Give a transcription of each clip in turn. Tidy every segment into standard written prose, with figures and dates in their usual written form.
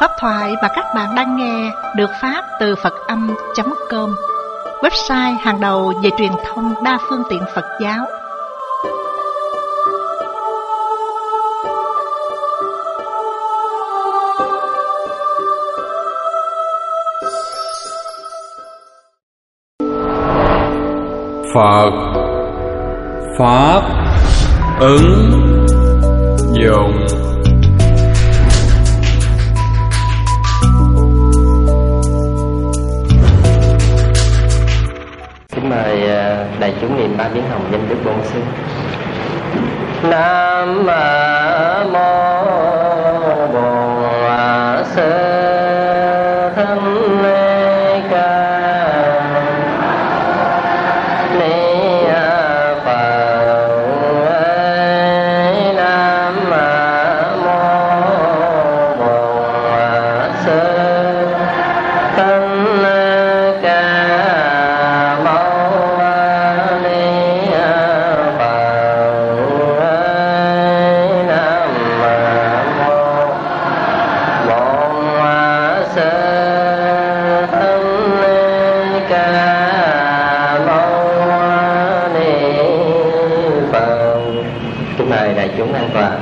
Pháp thoại mà các bạn đang nghe được phát từ Phật-âm.com, website hàng đầu về truyền thông đa phương tiện Phật giáo. Phật Pháp ứng dụng. Kính mời đại chúng niệm ba tiếng hồng danh Đức Bổn Sư. Nam mô Bổn Sư Thích Ca Ni Phật. Nam mô Bổn Sư Thích Ca. Đại chúng an toàn.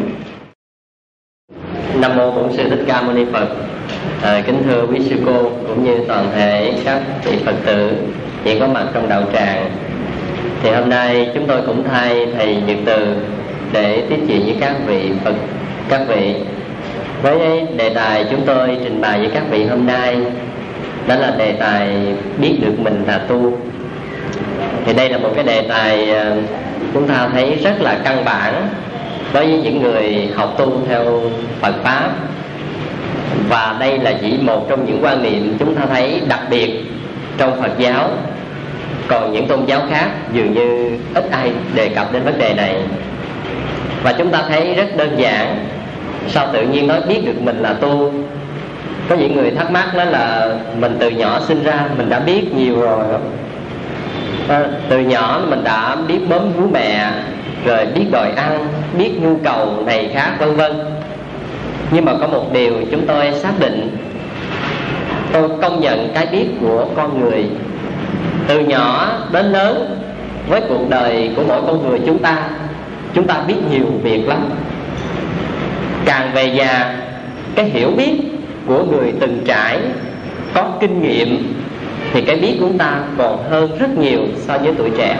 Nam mô Bổn Sư Thích Ca Mâu Ni Phật. Kính thưa quý sư cô cũng như toàn thể các vị Phật tử hiện có mặt trong đạo tràng. Thì hôm nay chúng tôi cũng thay thầy Nhật Từ để tiếp chuyện với các vị Phật, các vị. Với đề tài chúng tôi trình bày với các vị hôm nay đó là đề tài biết được mình là tu. Thì đây là một cái đề tài chúng ta thấy rất là căn bản đối với những người học tu theo Phật Pháp. Và đây là chỉ một trong những quan niệm chúng ta thấy đặc biệt trong Phật giáo. Còn những tôn giáo khác dường như ít ai đề cập đến vấn đề này. Và chúng ta thấy rất đơn giản. Sao tự nhiên nói biết được mình là tu? Có những người thắc mắc đó là mình từ nhỏ sinh ra mình đã biết nhiều rồi. Từ nhỏ mình đã biết bấm vú mẹ, rồi biết đòi ăn, biết nhu cầu này khác vân vân. Nhưng mà có một điều chúng tôi xác định, tôi công nhận cái biết của con người từ nhỏ đến lớn. Với cuộc đời của mỗi con người chúng ta biết nhiều việc lắm. Càng về già, cái hiểu biết của người từng trải, có kinh nghiệm, thì cái biết của chúng ta còn hơn rất nhiều so với tuổi trẻ.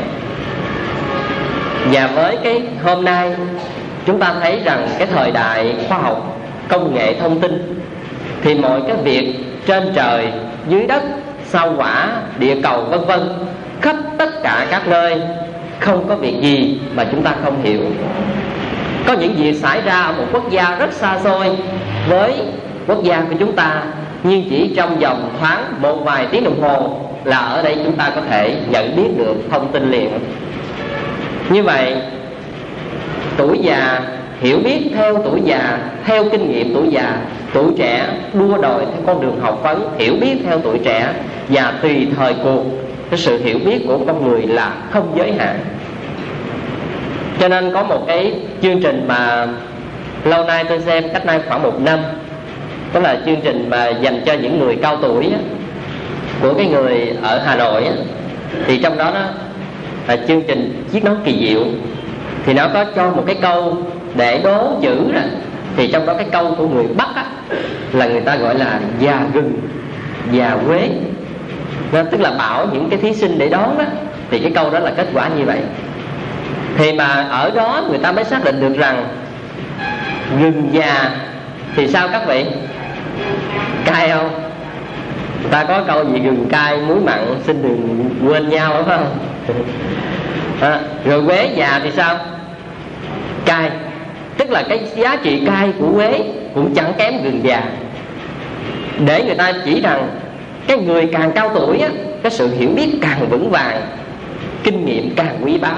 Và với cái hôm nay chúng ta thấy rằng cái thời đại khoa học, công nghệ thông tin, thì mọi cái việc trên trời, dưới đất, sao hỏa, địa cầu vân vân, khắp tất cả các nơi, không có việc gì mà chúng ta không hiểu. Có những việc xảy ra ở một quốc gia rất xa xôi với quốc gia của chúng ta, nhưng chỉ trong vòng thoáng một vài tiếng đồng hồ là ở đây chúng ta có thể nhận biết được thông tin liền. Như vậy, tuổi già hiểu biết theo tuổi già, theo kinh nghiệm tuổi già. Tuổi trẻ đua đòi theo con đường học vấn, hiểu biết theo tuổi trẻ. Và tùy thời cuộc, cái sự hiểu biết của con người là không giới hạn. Cho nên có một cái chương trình mà lâu nay tôi xem, cách nay khoảng 1 năm, đó là chương trình mà dành cho những người cao tuổi á, của cái người ở Hà Nội á. Thì trong đó là chương trình Chiếc Nón Kỳ Diệu. Thì nó có cho một cái câu để đố chữ ra. Thì trong đó cái câu của người Bắc á, là người ta gọi là già gừng, già quế. Nó tức là bảo những cái thí sinh để đón á, thì cái câu đó là kết quả như vậy. Thì mà ở đó người ta mới xác định được rằng gừng già thì sao các vị? Cay không? Người ta có câu gì gừng cay muối mặn xin đừng quên nhau, phải không? Rồi quế già thì sao? Cay. Tức là cái giá trị cay của quế cũng chẳng kém gừng già. Để người ta chỉ rằng cái người càng cao tuổi á, cái sự hiểu biết càng vững vàng, kinh nghiệm càng quý báu.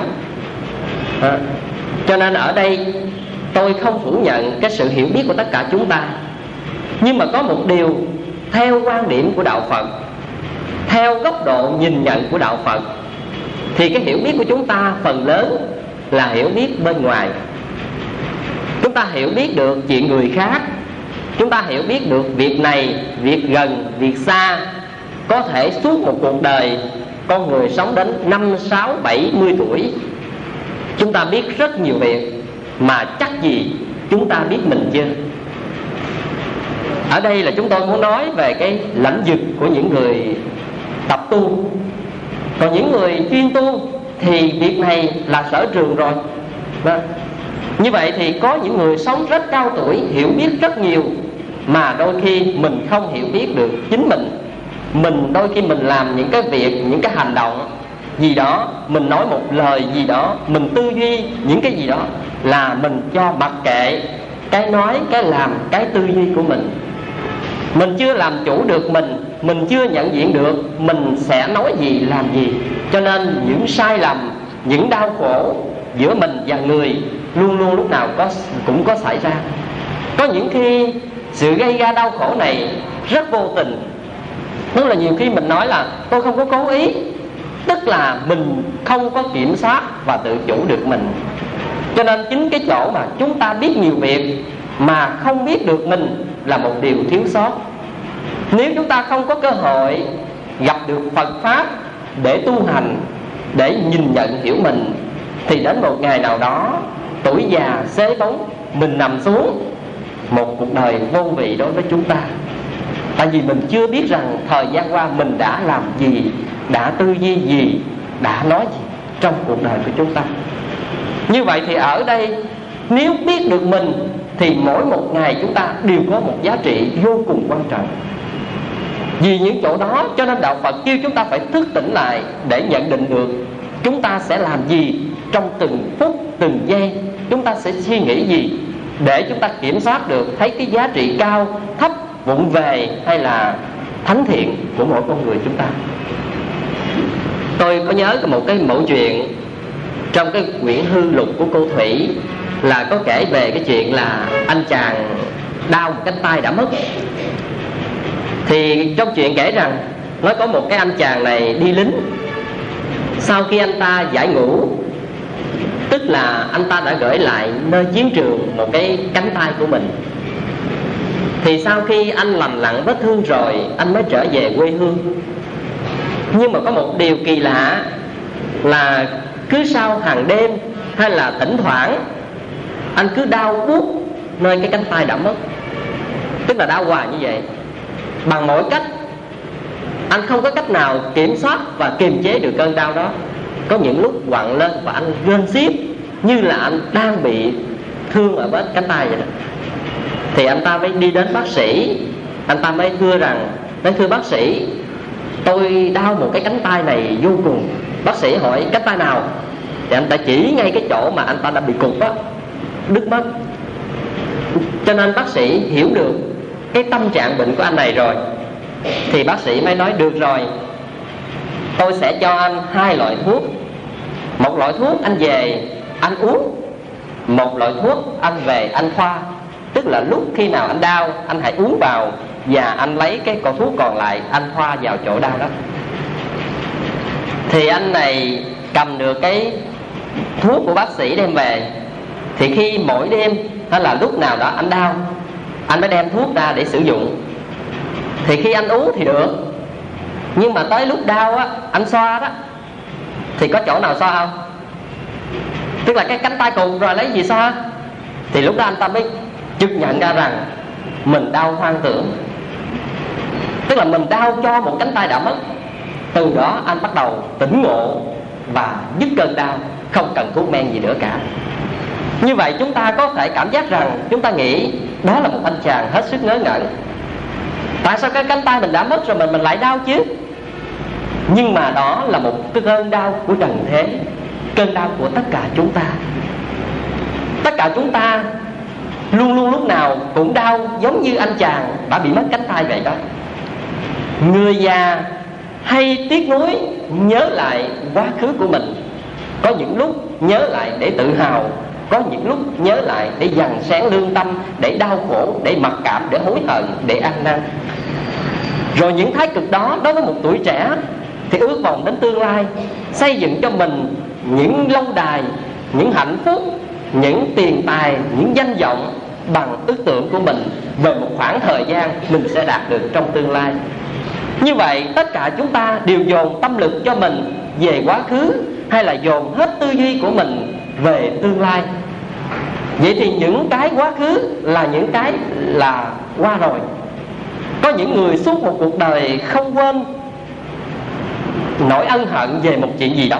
Cho nên ở đây tôi không phủ nhận cái sự hiểu biết của tất cả chúng ta. Nhưng mà có một điều, theo quan điểm của đạo Phật, theo góc độ nhìn nhận của đạo Phật, thì cái hiểu biết của chúng ta phần lớn là hiểu biết bên ngoài. Chúng ta hiểu biết được chuyện người khác, chúng ta hiểu biết được việc này, việc gần, việc xa. Có thể suốt một cuộc đời con người sống đến 5, 6, 70 tuổi, chúng ta biết rất nhiều việc mà chắc gì chúng ta biết mình chưa. Ở đây là chúng tôi muốn nói về cái lãnh vực của những người tập tu. Còn những người chuyên tu thì việc này là sở trường rồi. Như vậy thì có những người sống rất cao tuổi, hiểu biết rất nhiều, mà đôi khi mình không hiểu biết được chính mình. Mình đôi khi mình làm những cái việc, những cái hành động gì đó, mình nói một lời gì đó, mình tư duy những cái gì đó, là mình cho mặc kệ cái nói, cái làm, cái tư duy của mình. Mình chưa làm chủ được mình chưa nhận diện được mình sẽ nói gì, làm gì. Cho nên những sai lầm, những đau khổ giữa mình và người luôn luôn lúc nào cũng có xảy ra. Có những khi sự gây ra đau khổ này rất vô tình. Tức là nhiều khi mình nói là tôi không có cố ý, tức là mình không có kiểm soát và tự chủ được mình. Cho nên chính cái chỗ mà chúng ta biết nhiều việc mà không biết được mình là một điều thiếu sót. Nếu chúng ta không có cơ hội gặp được Phật Pháp để tu hành, để nhìn nhận hiểu mình, thì đến một ngày nào đó tuổi già xế bóng, mình nằm xuống, một cuộc đời vô vị đối với chúng ta. Tại vì mình chưa biết rằng thời gian qua mình đã làm gì, đã tư duy gì, đã nói gì trong cuộc đời của chúng ta. Như vậy thì ở đây, nếu biết được mình thì mỗi một ngày chúng ta đều có một giá trị vô cùng quan trọng. Vì những chỗ đó cho nên Đạo Phật kêu chúng ta phải thức tỉnh lại để nhận định được chúng ta sẽ làm gì trong từng phút, từng giây, chúng ta sẽ suy nghĩ gì, để chúng ta kiểm soát được, thấy cái giá trị cao, thấp, vụng về hay là thánh thiện của mỗi con người chúng ta. Tôi có nhớ một cái mẫu chuyện trong cái quyển Hư Lục của cô Thủy, là có kể về cái chuyện là anh chàng đau một cánh tay đã mất. Thì trong chuyện kể rằng nói có một cái anh chàng này đi lính. Sau khi anh ta giải ngũ, tức là anh ta đã gửi lại nơi chiến trường một cái cánh tay của mình. Thì sau khi anh lành lặn vết thương rồi, anh mới trở về quê hương. Nhưng mà có một điều kỳ lạ là cứ sau hàng đêm hay là thỉnh thoảng, anh cứ đau buốt nơi cái cánh tay đã mất. Tức là đau hoài như vậy. Bằng mọi cách, anh không có cách nào kiểm soát và kiềm chế được cơn đau đó. Có những lúc quặn lên và anh rên xiết như là anh đang bị thương ở bên cánh tay vậy đó. Thì anh ta mới đi đến bác sĩ. Anh ta mới thưa bác sĩ, tôi đau một cái cánh tay này vô cùng. Bác sĩ hỏi cánh tay nào? Thì anh ta chỉ ngay cái chỗ mà anh ta đã bị cụt á, đứt mất. Cho nên bác sĩ hiểu được cái tâm trạng bệnh của anh này rồi. Thì bác sĩ mới nói được rồi, tôi sẽ cho anh 2 loại thuốc. Một loại thuốc anh về anh uống, một loại thuốc anh về anh thoa. Tức là lúc khi nào anh đau, anh hãy uống vào, và anh lấy cái cọ thuốc còn lại anh thoa vào chỗ đau đó. Thì anh này cầm được cái thuốc của bác sĩ đem về. Thì khi mỗi đêm hay là lúc nào đó anh đau, anh mới đem thuốc ra để sử dụng. Thì khi anh uống thì được, nhưng mà tới lúc đau á, anh xoa đó, thì có chỗ nào xoa không? Tức là cái cánh tay cụt rồi lấy gì xoa? Thì lúc đó anh ta mới chợt nhận ra rằng mình đau hoang tưởng. Tức là mình đau cho một cánh tay đã mất. Từ đó anh bắt đầu tỉnh ngộ và dứt cơn đau, không cần thuốc men gì nữa cả. Như vậy chúng ta có thể cảm giác rằng, chúng ta nghĩ đó là một anh chàng hết sức ngớ ngẩn. Tại sao cái cánh tay mình đã mất rồi mình lại đau chứ? Nhưng mà đó là một cái cơn đau của trần thế, cơn đau của tất cả chúng ta. Tất cả chúng ta luôn luôn lúc nào cũng đau, giống như anh chàng đã bị mất cánh tay vậy đó. Người già hay tiếc nuối nhớ lại quá khứ của mình. Có những lúc nhớ lại để tự hào, có những lúc nhớ lại để dằn sáng lương tâm, để đau khổ, để mặc cảm, để hối hận, để ăn năn. Rồi những thái cực đó đối với một tuổi trẻ thì ước vọng đến tương lai, xây dựng cho mình những lâu đài, những hạnh phúc, những tiền tài, những danh vọng, bằng ước tưởng của mình về một khoảng thời gian mình sẽ đạt được trong tương lai. Như vậy tất cả chúng ta đều dồn tâm lực cho mình về quá khứ, hay là dồn hết tư duy của mình về tương lai. Vậy thì những cái quá khứ là những cái là qua rồi. Có những người suốt một cuộc đời không quên nỗi ân hận về một chuyện gì đó.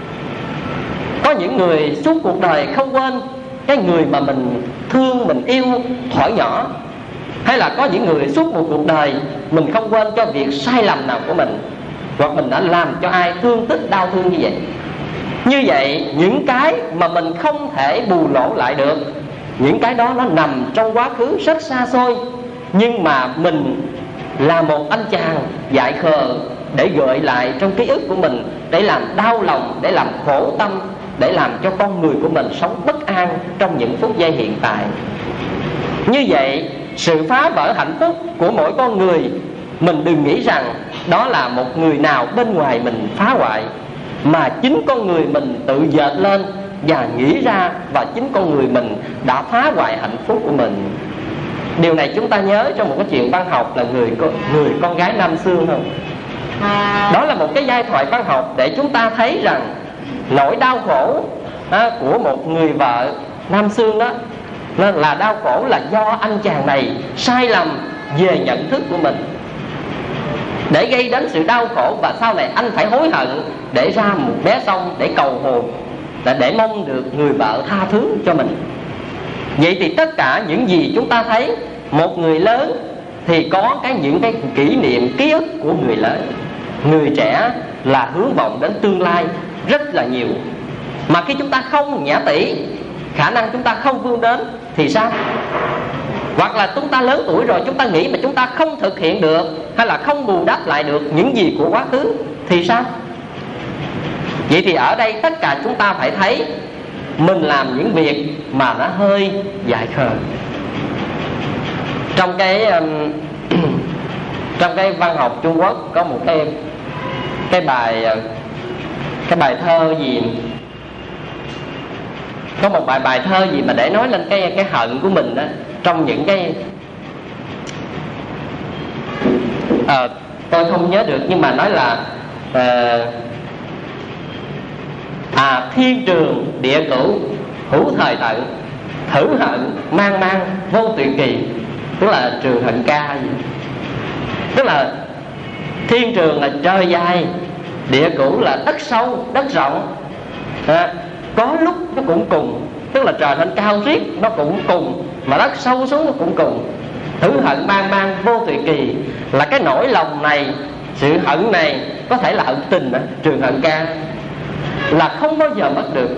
Có những người suốt cuộc đời không quên cái người mà mình thương, mình yêu thuở nhỏ. Hay là có những người suốt một cuộc đời mình không quên cho việc sai lầm nào của mình, hoặc mình đã làm cho ai thương tích đau thương như vậy. Như vậy những cái mà mình không thể bù lỗ lại được, những cái đó nó nằm trong quá khứ rất xa xôi. Nhưng mà mình là một anh chàng dại khờ để gợi lại trong ký ức của mình, để làm đau lòng, để làm khổ tâm, để làm cho con người của mình sống bất an trong những phút giây hiện tại. Như vậy sự phá vỡ hạnh phúc của mỗi con người, mình đừng nghĩ rằng đó là một người nào bên ngoài mình phá hoại, mà chính con người mình tự dệt lên và nghĩ ra, và chính con người mình đã phá hoại hạnh phúc của mình. Điều này chúng ta nhớ trong một cái chuyện văn học là người con gái Nam Xương không? Đó là một cái giai thoại văn học để chúng ta thấy rằng nỗi đau khổ của một người vợ Nam Xương đó, nó là đau khổ là do anh chàng này sai lầm về nhận thức của mình, để gây đến sự đau khổ. Và sau này anh phải hối hận để ra một bé sông để cầu hồn, để mong được người vợ tha thứ cho mình. Vậy thì tất cả những gì chúng ta thấy, một người lớn thì có những cái kỷ niệm, ký ức của người lớn. Người trẻ là hướng vọng đến tương lai rất là nhiều, mà khi chúng ta không nhã tỉ, khả năng chúng ta không vươn đến thì sao? Hoặc là chúng ta lớn tuổi rồi, chúng ta nghĩ mà chúng ta không thực hiện được, hay là không bù đắp lại được những gì của quá khứ thì sao? Vậy thì ở đây tất cả chúng ta phải thấy mình làm những việc mà nó hơi dại khờ. Trong cái văn học Trung Quốc có một cái bài thơ gì, có một bài thơ gì mà để nói lên cái hận của mình đó. Trong những cái tôi không nhớ được, nhưng mà nói là thiên trường địa cửu hữu thời tận, thử hận mang mang vô tuyệt kỳ. Tức là trường hận ca gì? Tức là thiên trường là trời dài, địa cửu là đất sâu đất rộng, có lúc nó cũng cùng. Tức là trời lên cao riết nó cũng cùng, mà đất sâu xuống nó cũng cùng. Thử hận mang mang vô tuyệt kỳ là cái nỗi lòng này, sự hận này có thể là hận tình đó. Trường hận ca là không bao giờ mất được,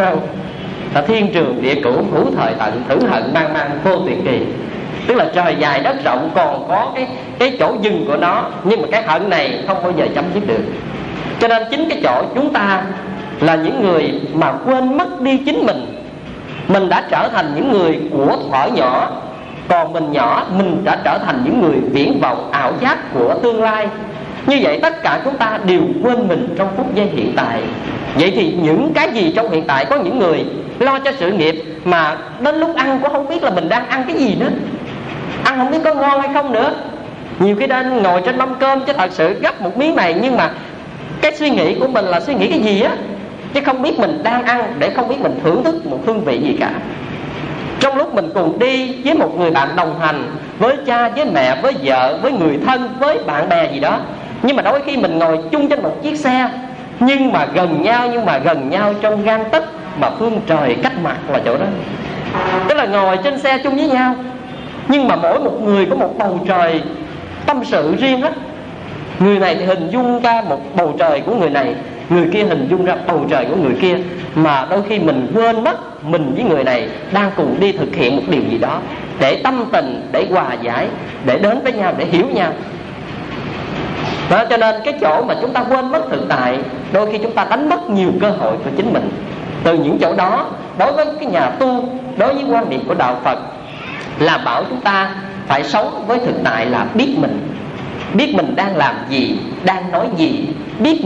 là thiên trường địa cửu hữu thời tận, thử hận mang mang vô tuyệt kỳ. Tức là trời dài đất rộng còn có cái chỗ dừng của nó, nhưng mà cái hận này không bao giờ chấm dứt được. Cho nên chính cái chỗ chúng ta là những người mà quên mất đi chính mình. Mình đã trở thành những người của thuở nhỏ, còn mình nhỏ, mình đã trở thành những người viễn vọng ảo giác của tương lai. Như vậy tất cả chúng ta đều quên mình trong phút giây hiện tại. Vậy thì những cái gì trong hiện tại, có những người lo cho sự nghiệp mà đến lúc ăn cũng không biết là mình đang ăn cái gì nữa, ăn không biết có ngon hay không nữa. Nhiều khi đang ngồi trên mâm cơm chứ thật sự gấp một miếng này, nhưng mà cái suy nghĩ của mình là suy nghĩ cái gì á, chứ không biết mình đang ăn, để không biết mình thưởng thức một hương vị gì cả. Trong lúc mình cùng đi với một người bạn đồng hành, với cha, với mẹ, với vợ, với người thân, với bạn bè gì đó, nhưng mà đôi khi mình ngồi chung trên một chiếc xe, nhưng mà gần nhau trong gang tấc, mà phương trời cách mặt là chỗ đó. Tức là ngồi trên xe chung với nhau, nhưng mà mỗi một người có một bầu trời tâm sự riêng hết. Người này thì hình dung ra một bầu trời của người này, người kia hình dung ra bầu trời của người kia. Mà đôi khi mình quên mất mình với người này đang cùng đi thực hiện một điều gì đó, để tâm tình, để hòa giải, để đến với nhau, để hiểu nhau đó. Cho nên cái chỗ mà chúng ta quên mất thực tại, đôi khi chúng ta đánh mất nhiều cơ hội của chính mình. Từ những chỗ đó, đối với cái nhà tu, đối với quan niệm của đạo Phật là bảo chúng ta phải sống với thực tại, là biết mình đang làm gì, đang nói gì, biết